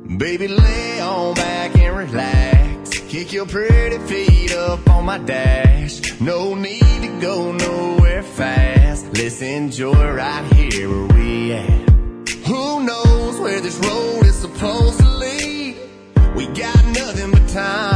Baby, lay on back and relax. Kick your pretty feet up on my dash. No need to go nowhere fast. Let's enjoy right here where we at. Who knows where this road is supposed to lead? We got nothing but time.